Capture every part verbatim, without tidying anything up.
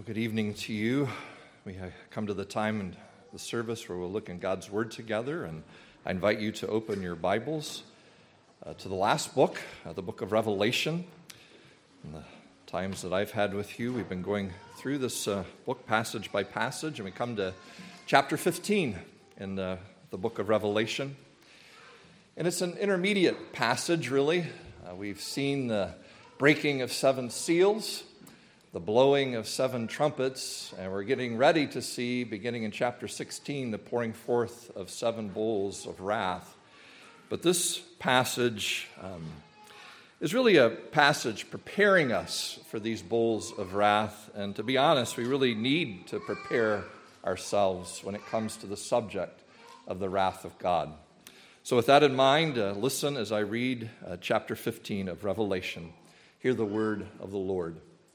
Good evening to you. We have come to the time in the service where we'll look in God's Word together, and I invite you to open your Bibles uh, to the last book, uh, the book of Revelation. In the times that I've had with you, we've been going through this uh, book passage by passage, and we come to chapter fifteen in the, the book of Revelation. And it's an intermediate passage, really. Uh, we've seen the breaking of seven seals, the blowing of seven trumpets, and we're getting ready to see, beginning in chapter sixteen, the pouring forth of seven bowls of wrath. But this passage um, is really a passage preparing us for these bowls of wrath, and to be honest, we really need to prepare ourselves when it comes to the subject of the wrath of God. So with that in mind, uh, listen as I read uh, chapter fifteen of Revelation. Hear the word of the Lord.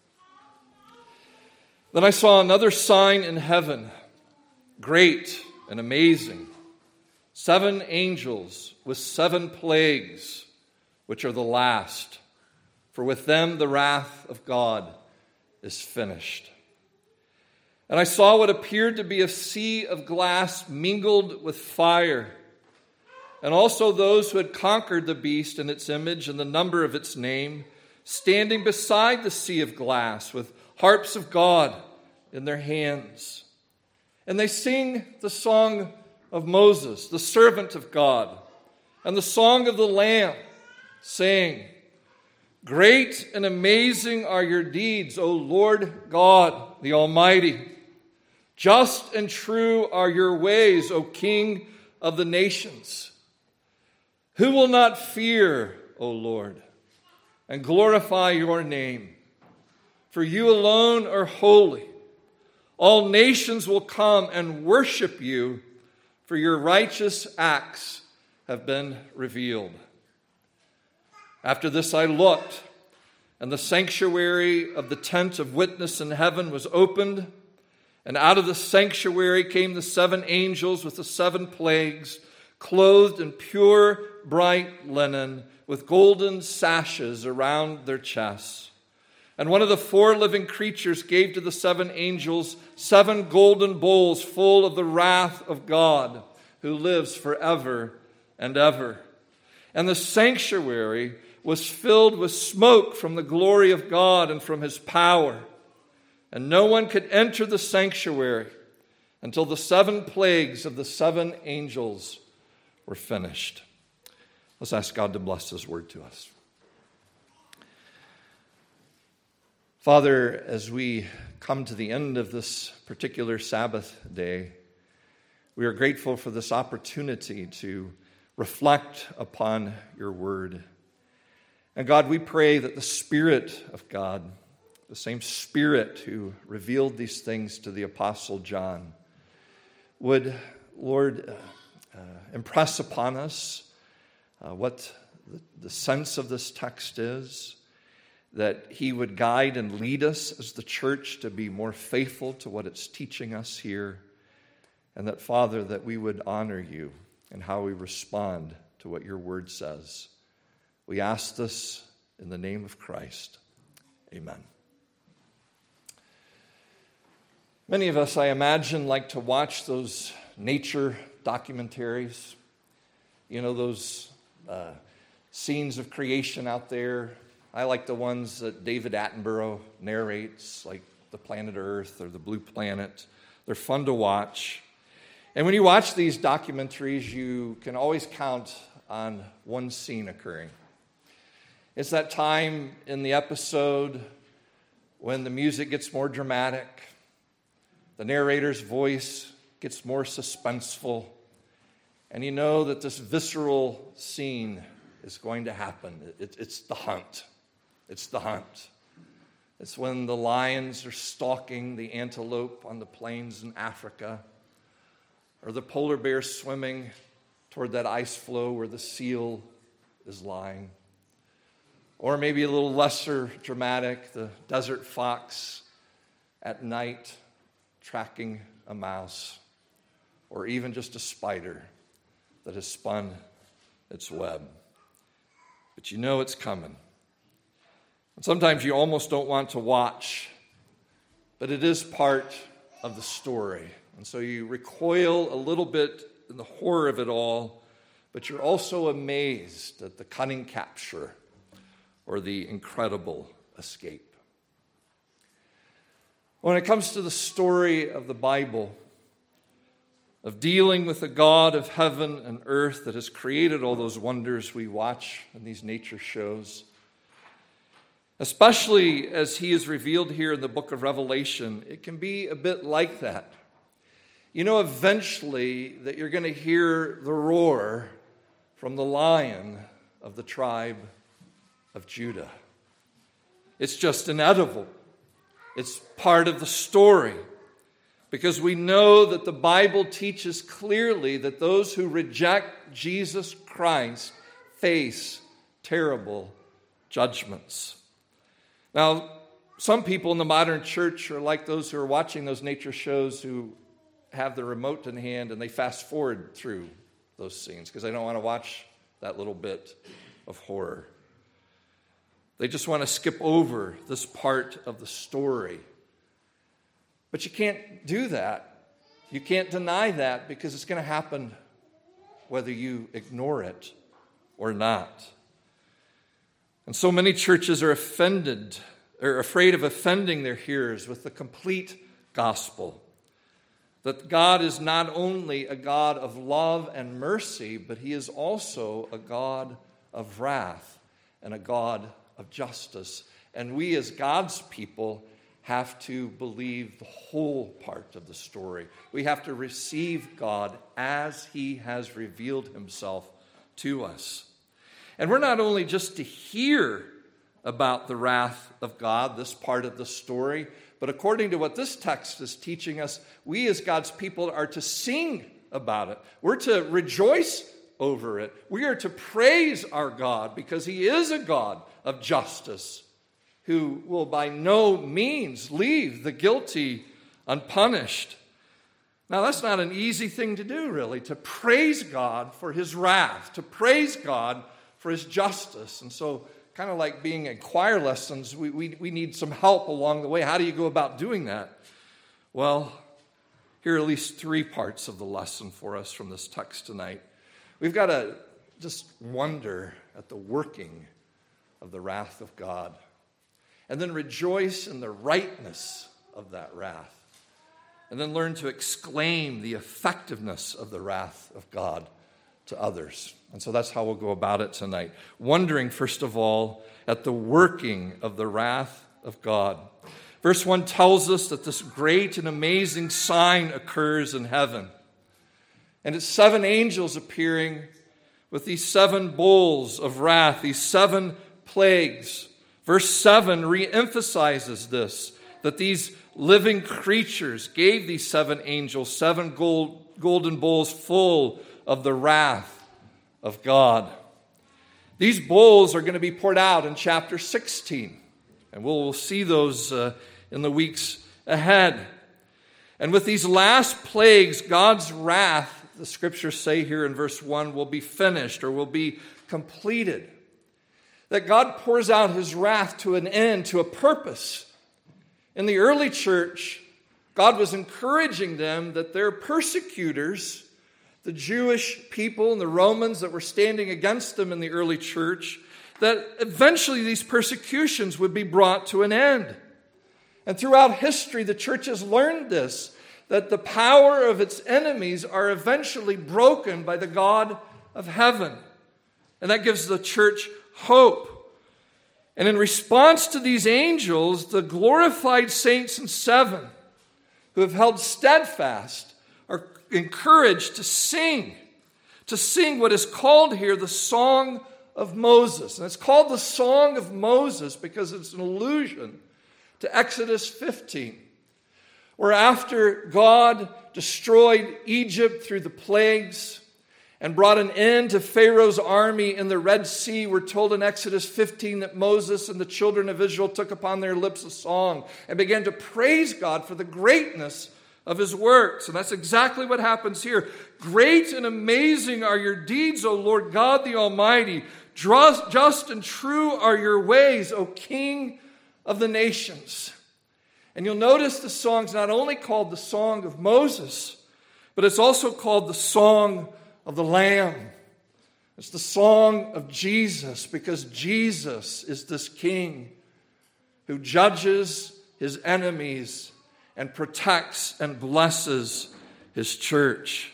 Then I saw another sign in heaven, great and amazing, seven angels with seven plagues, which are the last, for with them the wrath of God is finished. And I saw what appeared to be a sea of glass mingled with fire, and also those who had conquered the beast and its image and the number of its name, standing beside the sea of glass with harps of God in their hands. And they sing the song of Moses, the servant of God, and the song of the Lamb, saying, "Great and amazing are your deeds, O Lord God, the Almighty. Just and true are your ways, O King of the nations. Who will not fear, O Lord, and glorify your name? For you alone are holy. All nations will come and worship you, for your righteous acts have been revealed." After this I looked, and the sanctuary of the tent of witness in heaven was opened, and out of the sanctuary came the seven angels with the seven plagues, clothed in pure, bright linen, with golden sashes around their chests. And one of the four living creatures gave to the seven angels seven golden bowls full of the wrath of God, who lives forever and ever. And the sanctuary was filled with smoke from the glory of God and from his power. And no one could enter the sanctuary until the seven plagues of the seven angels were finished. Let's ask God to bless his word to us. Father, as we come to the end of this particular Sabbath day, we are grateful for this opportunity to reflect upon your word. And God, we pray that the Spirit of God, the same Spirit who revealed these things to the Apostle John, would, Lord, uh, uh, impress upon us uh, what the, the sense of this text is, that he would guide and lead us as the church to be more faithful to what it's teaching us here, and that, Father, that we would honor you in how we respond to what your word says. We ask this in the name of Christ. Amen. Many of us, I imagine, like to watch those nature documentaries. You know, those uh, scenes of creation out there. I like the ones that David Attenborough narrates, like the Planet Earth or the Blue Planet. They're fun to watch. And when you watch these documentaries, you can always count on one scene occurring. It's that time in the episode when the music gets more dramatic, the narrator's voice gets more suspenseful, and you know that this visceral scene is going to happen. It, it's the hunt. It's the hunt. It's when the lions are stalking the antelope on the plains in Africa, or the polar bear swimming toward that ice floe where the seal is lying. Or maybe a little lesser dramatic, the desert fox at night tracking a mouse, or even just a spider that has spun its web. But you know it's coming. And sometimes you almost don't want to watch but it is part of the story. And so you recoil a little bit in the horror of it all, but you're also amazed at the cunning capture or the incredible escape. When it comes to the story of the Bible, of dealing with the God of heaven and earth that has created all those wonders we watch in these nature shows, especially as he is revealed here in the book of Revelation, it can be a bit like that. You know eventually that you're going to hear the roar from the Lion of the tribe of Judah. It's just inevitable. It's part of the story, because we know that the Bible teaches clearly that those who reject Jesus Christ face terrible judgments. Now, some people in the modern church are like those who are watching those nature shows who have the remote in hand and they fast forward through those scenes because they don't want to watch that little bit of horror. They just want to skip over this part of the story. But you can't do that. You can't deny that, because it's going to happen whether you ignore it or not. And so many churches are offended, or afraid of offending their hearers with the complete gospel. That God is not only a God of love and mercy, but he is also a God of wrath and a God of justice. And we as God's people have to believe the whole part of the story. We have to receive God as he has revealed himself to us. And we're not only just to hear about the wrath of God, this part of the story, but according to what this text is teaching us, we as God's people are to sing about it. We're to rejoice over it. We are to praise our God because he is a God of justice who will by no means leave the guilty unpunished. Now, that's not an easy thing to do, really, to praise God for his wrath, to praise God for his justice. And so, kind of like being in choir lessons, we, we, we need some help along the way. How do you go about doing that? Well, here are at least three parts of the lesson for us from this text tonight. We've got to just wonder at the working of the wrath of God, and then rejoice in the rightness of that wrath, and then learn to exclaim the effectiveness of the wrath of God to others. And so that's how we'll go about it tonight. Wondering, first of all, at the working of the wrath of God. Verse one tells us that this great and amazing sign occurs in heaven. And it's seven angels appearing with these seven bowls of wrath, these seven plagues. Verse seven re-emphasizes this, that these living creatures gave these seven angels seven gold, golden bowls full of the wrath of God. These bowls are going to be poured out in chapter sixteen, and we'll, we'll see those uh, in the weeks ahead. And with these last plagues, God's wrath, the scriptures say here in verse one, will be finished or will be completed. That God pours out his wrath to an end, to a purpose. In the early church, God was encouraging them that their persecutors, the Jewish people and the Romans that were standing against them in the early church, that eventually these persecutions would be brought to an end. And throughout history, the church has learned this, that the power of its enemies are eventually broken by the God of heaven. And that gives the church hope. And in response to these angels, the glorified saints in seven who have held steadfast are encouraged to sing, to sing what is called here the Song of Moses. And it's called the Song of Moses because it's an allusion to Exodus fifteen, where after God destroyed Egypt through the plagues and brought an end to Pharaoh's army in the Red Sea, we're told in Exodus fifteen that Moses and the children of Israel took upon their lips a song and began to praise God for the greatness of his works. And that's exactly what happens here. Great and amazing are your deeds, O Lord God the Almighty. Just and true are your ways, O King of the nations. And you'll notice the song's not only called the Song of Moses, but it's also called the Song of the Lamb. It's the song of Jesus, because Jesus is this king who judges his enemies and protects and blesses his church.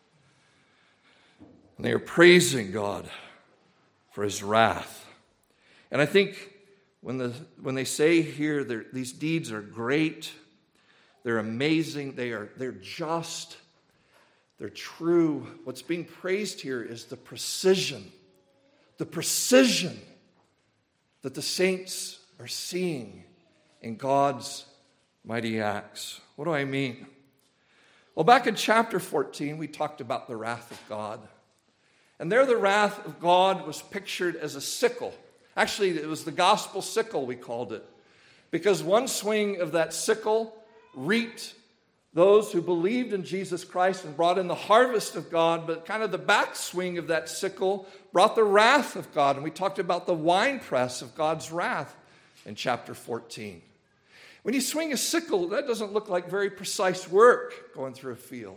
And they are praising God for his wrath. And I think when the when they say here these deeds are great, they're amazing, they are they're just, they're true. What's being praised here is the precision, the precision that the saints are seeing in God's mighty acts. What do I mean? Well, back in chapter fourteen, we talked about the wrath of God. And there the wrath of God was pictured as a sickle. Actually, it was the gospel sickle, we called it. Because one swing of that sickle reaped those who believed in Jesus Christ and brought in the harvest of God, but kind of the backswing of that sickle brought the wrath of God. And we talked about the winepress of God's wrath in chapter fourteen. When you swing a sickle, that doesn't look like very precise work going through a field.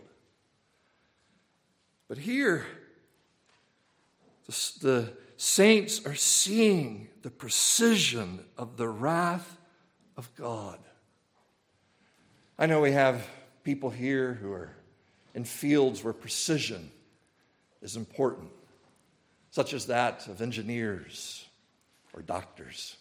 But here, the, the saints are seeing the precision of the wrath of God. I know we have people here who are in fields where precision is important, such as that of engineers or doctors.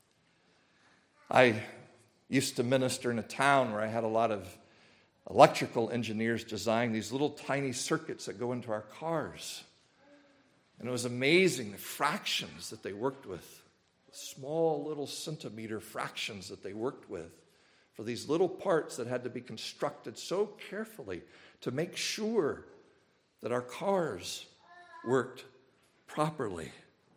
I used to minister in a town where I had a lot of electrical engineers designing these little tiny circuits that go into our cars. And it was amazing the fractions that they worked with, the small little centimeter fractions that they worked with for these little parts that had to be constructed so carefully to make sure that our cars worked properly.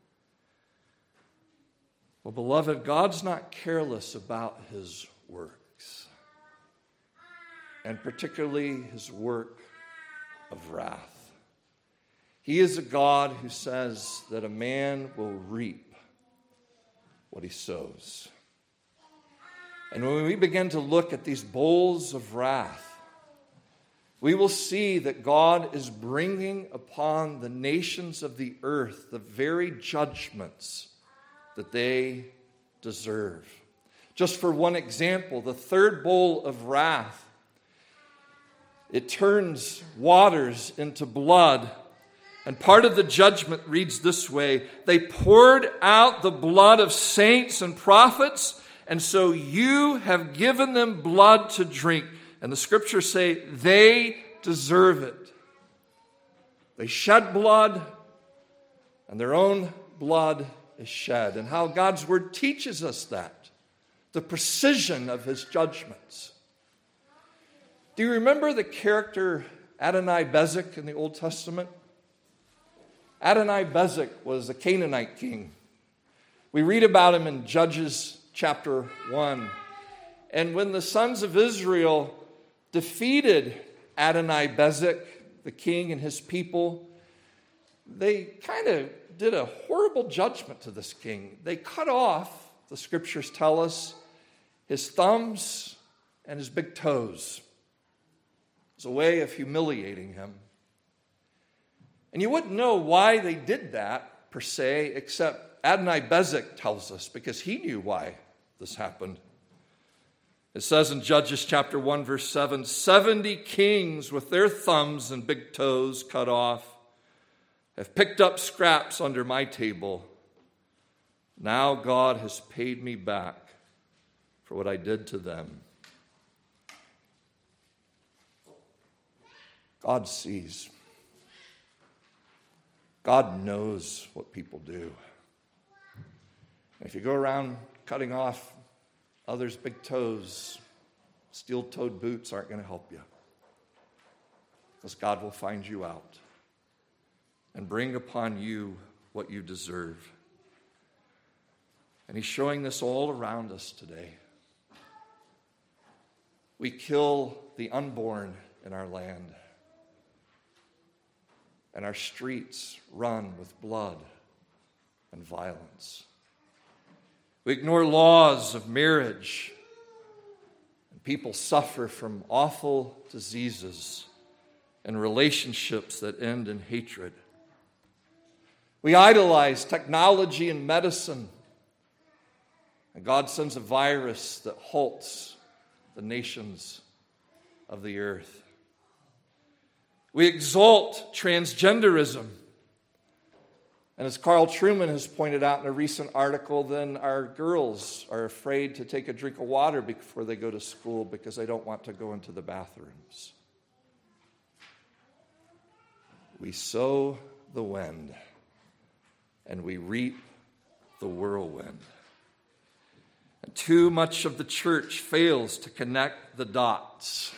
Well, beloved, God's not careless about his works, and particularly his work of wrath. He is a God who says that a man will reap what he sows. And when we begin to look at these bowls of wrath, we will see that God is bringing upon the nations of the earth the very judgments that they deserve. Just for one example, the third bowl of wrath, it turns waters into blood. And part of the judgment reads this way: they poured out the blood of saints and prophets, and so you have given them blood to drink. And the scriptures say they deserve it. They shed blood, and their own blood is shed. And how God's word teaches us that, the precision of his judgments. Do you remember the character Adonai-Bezek in the Old Testament? Adonai-Bezek was a Canaanite king. We read about him in Judges chapter one. And when the sons of Israel defeated Adonai-Bezek, the king and his people, they kind of did a horrible judgment to this king. They cut off, the scriptures tell us, his thumbs and his big toes. It's a way of humiliating him. And you wouldn't know why they did that, per se, except Adonai-Bezek tells us, because he knew why this happened. It says in Judges chapter one, verse seven, seventy kings with their thumbs and big toes cut off have picked up scraps under my table. Now God has paid me back for what I did to them. God sees. God knows what people do. And if you go around cutting off others' big toes, steel-toed boots aren't going to help you. Because God will find you out and bring upon you what you deserve. And he's showing this all around us today. We kill the unborn in our land. And our streets run with blood and violence. We ignore laws of marriage People suffer from awful diseases and relationships that end in hatred. We idolize technology and medicine, and God sends a virus that halts the nations of the earth. We exalt transgenderism. And as Carl Trueman has pointed out in a recent article, then our girls are afraid to take a drink of water before they go to school because they don't want to go into the bathrooms. We sow the wind, and we reap the whirlwind. And too much of the church fails to connect the dots.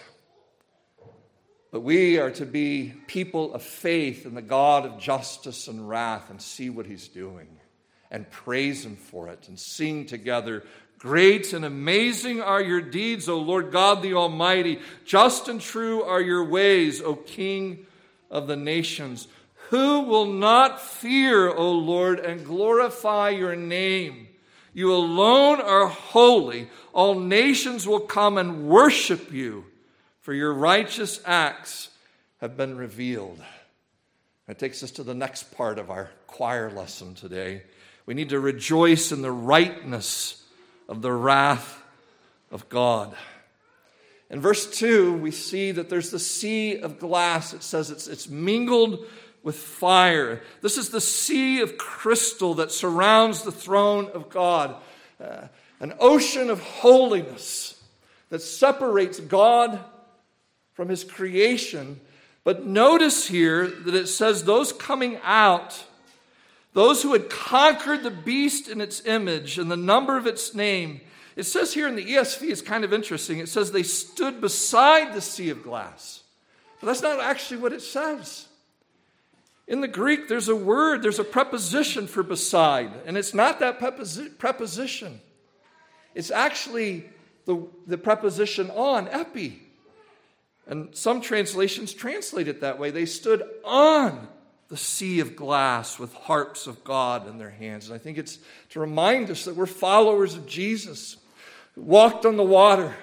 But we are to be people of faith in the God of justice and wrath and see what he's doing and praise him for it and sing together, "Great and amazing are your deeds, O Lord God the Almighty. Just and true are your ways, O King of the nations. Who will not fear, O Lord, and glorify your name? You alone are holy. All nations will come and worship you, for your righteous acts have been revealed." That takes us to the next part of our choir lesson today. We need to rejoice in the rightness of the wrath of God. In verse two, we see that there's the sea of glass. It says it's, it's mingled with fire. This is the sea of crystal that surrounds the throne of God. Uh, an ocean of holiness that separates God from his creation. But notice here that it says those coming out, those who had conquered the beast in its image and the number of its name. It says here in the E S V, it's kind of interesting. It says they stood beside the sea of glass. But that's not actually what it says. In the Greek, there's a word, there's a preposition for beside. And it's not that preposition. It's actually the, the preposition on, epi. And some translations translate it that way. They stood on the sea of glass with harps of God in their hands. And I think it's to remind us that we're followers of Jesus, who walked on the water,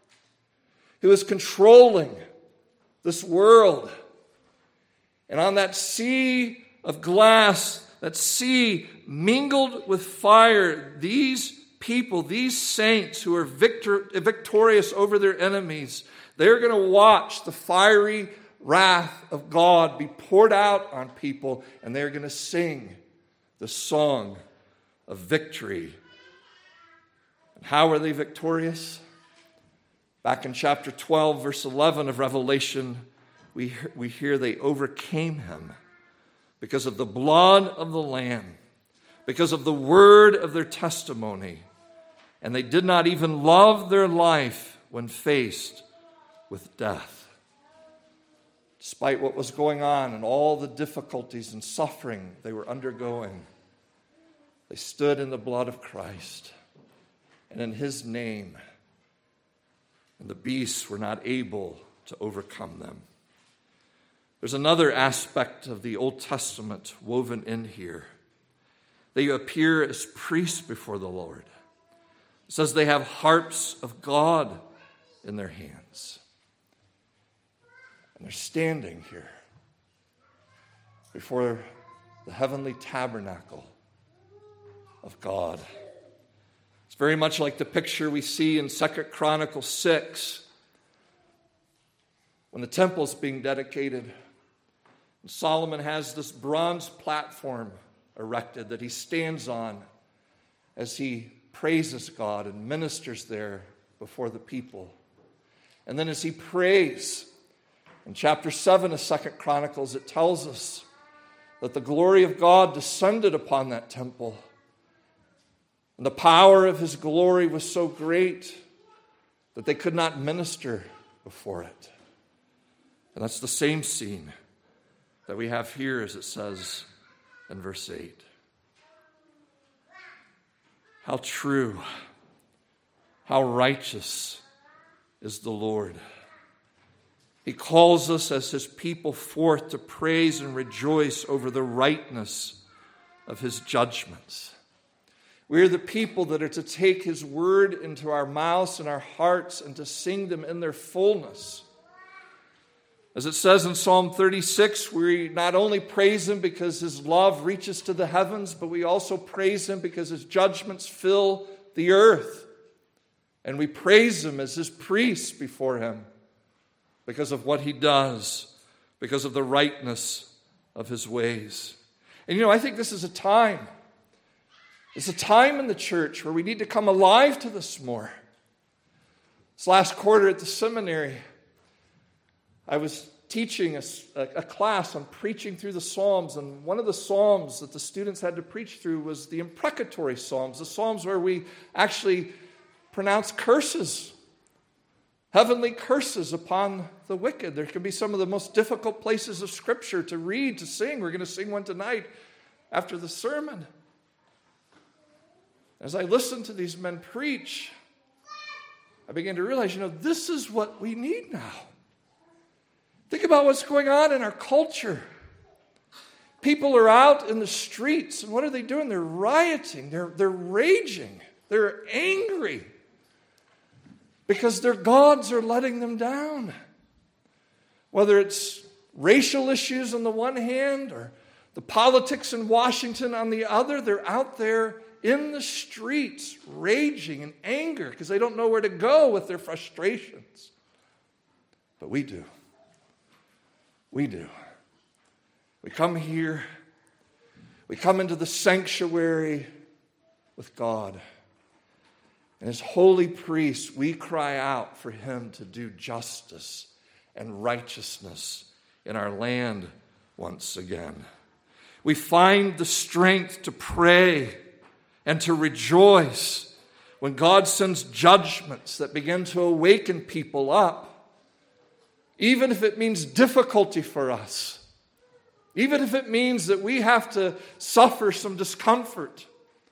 who is controlling this world. And on that sea of glass, that sea mingled with fire, these people, these saints who are victor, victorious over their enemies, they're going to watch the fiery wrath of God be poured out on people, and they're going to sing the song of victory. And how are they victorious? Back in chapter twelve, verse eleven of Revelation, we, we hear they overcame him because of the blood of the Lamb, because of the word of their testimony, and they did not even love their life when faced with death. Despite what was going on and all the difficulties and suffering they were undergoing, they stood in the blood of Christ and in his name, and the beasts were not able to overcome them. There's another aspect of the Old Testament woven in here. They appear as priests before the Lord. It says they have harps of God in their hands. And they're standing here before the heavenly tabernacle of God. It's very much like the picture we see in Second Chronicles six when the temple is being dedicated. And Solomon has this bronze platform erected that he stands on as he praises God and ministers there before the people. And then as he prays, in chapter seven of Second Chronicles, it tells us that the glory of God descended upon that temple. And the power of his glory was so great that they could not minister before it. And that's the same scene that we have here, as it says in verse eight. How true, how righteous is the Lord. He calls us as his people forth to praise and rejoice over the rightness of his judgments. We are the people that are to take his word into our mouths and our hearts and to sing them in their fullness. As it says in Psalm thirty-six, we not only praise him because his love reaches to the heavens, but we also praise him because his judgments fill the earth. And we praise him as his priests before him because of what he does, because of the rightness of his ways. And you know, I think this is a time. It's a time in the church where we need to come alive to this more. This last quarter at the seminary, I was teaching a, a class on preaching through the Psalms, and one of the Psalms that the students had to preach through was the imprecatory Psalms, the Psalms where we actually pronounce curses, heavenly curses upon the wicked. There can be some of the most difficult places of Scripture to read, to sing. We're going to sing one tonight after the sermon. As I listened to these men preach, I began to realize, you know, this is what we need now. Think about what's going on in our culture. People are out in the streets, and what are they doing? They're rioting. They're, they're raging. They're angry because their gods are letting them down. Whether it's racial issues on the one hand or the politics in Washington on the other, they're out there in the streets raging in anger because they don't know where to go with their frustrations. But we do. We do. We come here, we come into the sanctuary with God. And as holy priests, we cry out for him to do justice and righteousness in our land once again. We find the strength to pray and to rejoice when God sends judgments that begin to awaken people up. Even if it means difficulty for us. Even if it means that we have to suffer some discomfort.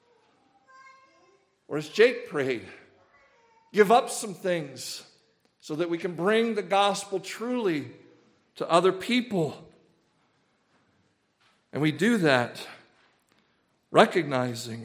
Or as Jake prayed, give up some things so that we can bring the gospel truly to other people. And we do that recognizing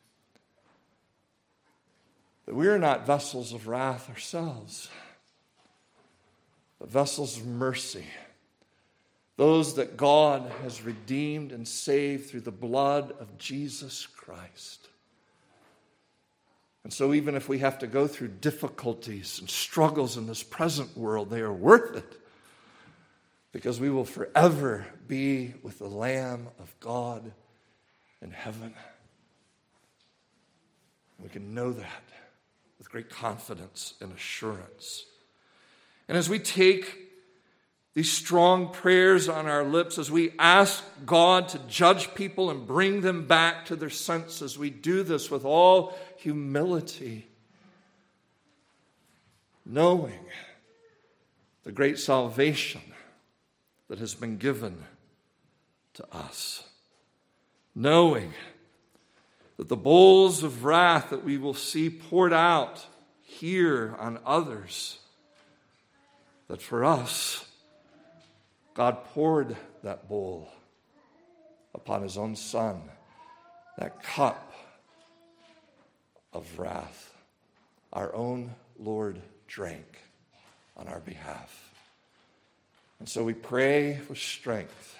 that we are not vessels of wrath ourselves, but vessels of mercy. Those that God has redeemed and saved through the blood of Jesus Christ. And so even if we have to go through difficulties and struggles in this present world, they are worth it. Because we will forever be with the Lamb of God in heaven. We can know that with great confidence and assurance. And as we take these strong prayers on our lips, as we ask God to judge people and bring them back to their senses, we do this with all humility, knowing the great salvation that has been given to us, knowing that the bowls of wrath that we will see poured out here on others, that for us, God poured that bowl upon his own Son, that cup of wrath. Our own Lord drank on our behalf. And so we pray with strength,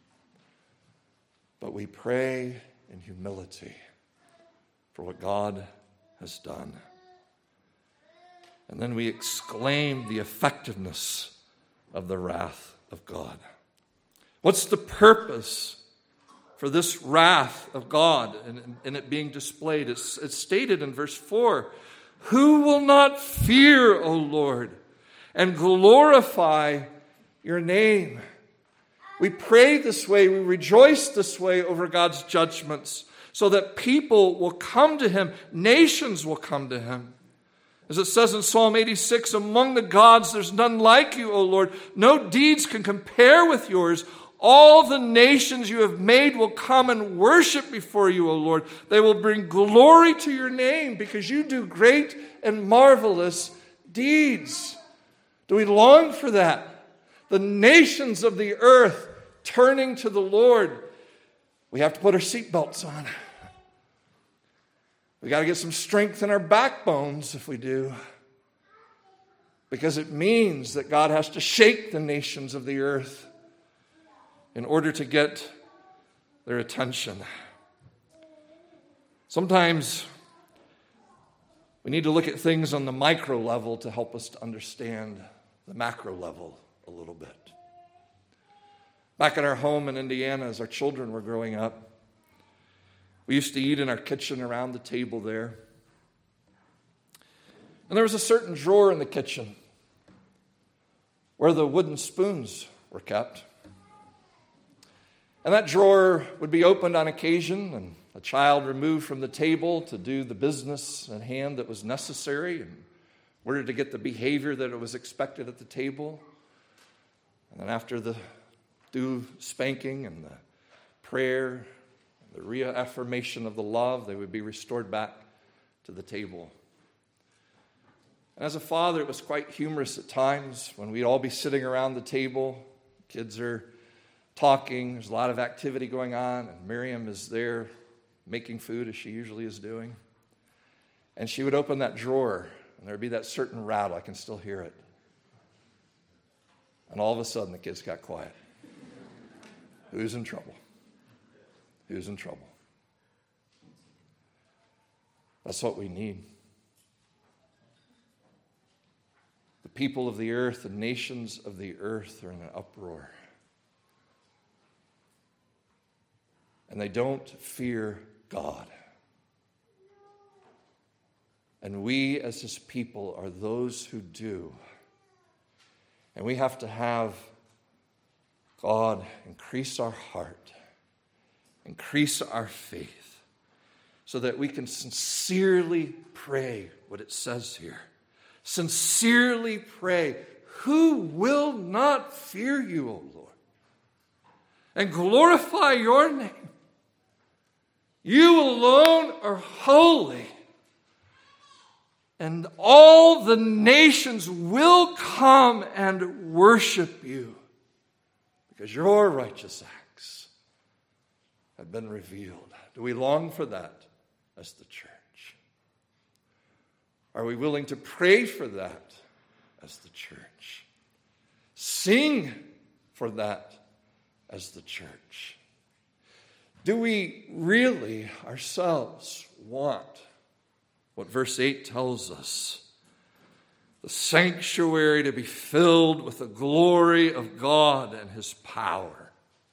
but we pray in humility for what God has done. And then we exclaim the effectiveness of the wrath of God. What's the purpose for this wrath of God and, and it being displayed? It's, it's stated in verse four. Who will not fear, O Lord, and glorify your name? We pray this way, we rejoice this way over God's judgments so that people will come to him, nations will come to him. As it says in Psalm eighty-six, among the gods there's none like you, O Lord. No deeds can compare with yours. All the nations you have made will come and worship before you, O Lord. They will bring glory to your name because you do great and marvelous deeds. Do we long for that? The nations of the earth turning to the Lord. We have to put our seatbelts on. We got to get some strength in our backbones if we do. Because it means that God has to shake the nations of the earth in order to get their attention. Sometimes we need to look at things on the micro level to help us to understand the macro level a little bit. Back at our home in Indiana, as our children were growing up, we used to eat in our kitchen around the table there. And there was a certain drawer in the kitchen where the wooden spoons were kept. And that drawer would be opened on occasion, and a child removed from the table to do the business at hand that was necessary in order to get the behavior that it was expected at the table. And then after the due spanking and the prayer, the reaffirmation of the love, they would be restored back to the table. And as a father, it was quite humorous at times when we'd all be sitting around the table. Kids are talking, there's a lot of activity going on, and Miriam is there making food as she usually is doing. And she would open that drawer, and there would be that certain rattle. I can still hear it. And all of a sudden, the kids got quiet. Who's in trouble? Who's in trouble? That's what we need. The people of the earth, the nations of the earth are in an uproar. And they don't fear God. And we as his people are those who do. And we have to have God increase our heart, increase our faith, so that we can sincerely pray what it says here. Sincerely pray, who will not fear you, O Lord, and glorify your name? You alone are holy, and all the nations will come and worship you, because your righteous acts have been revealed. Do we long for that as the church? Are we willing to pray for that as the church? Sing for that as the church? Do we really ourselves want what verse eight tells us? The sanctuary to be filled with the glory of God and his power,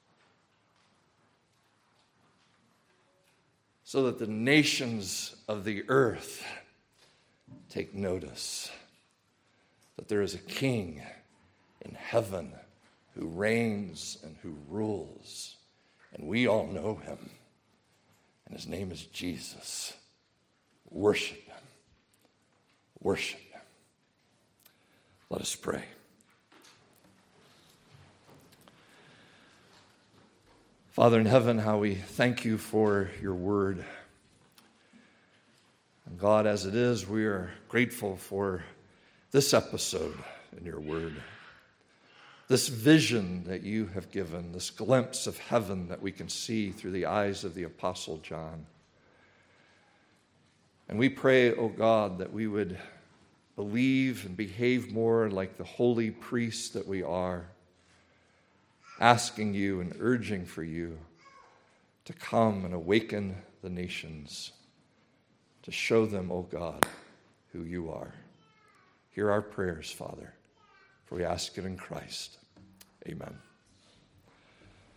so that the nations of the earth take notice that there is a king in heaven who reigns and who rules, and we all know him, and his name is Jesus. Worship him. Worship him. Let us pray. Father in heaven, how we thank you for your word. And God, as it is, we are grateful for this episode in your word. This vision that you have given, this glimpse of heaven that we can see through the eyes of the Apostle John. And we pray, O God, that we would believe and behave more like the holy priests that we are, asking you and urging for you to come and awaken the nations, to show them, O God, who you are. Hear our prayers, Father, for we ask it in Christ. Amen.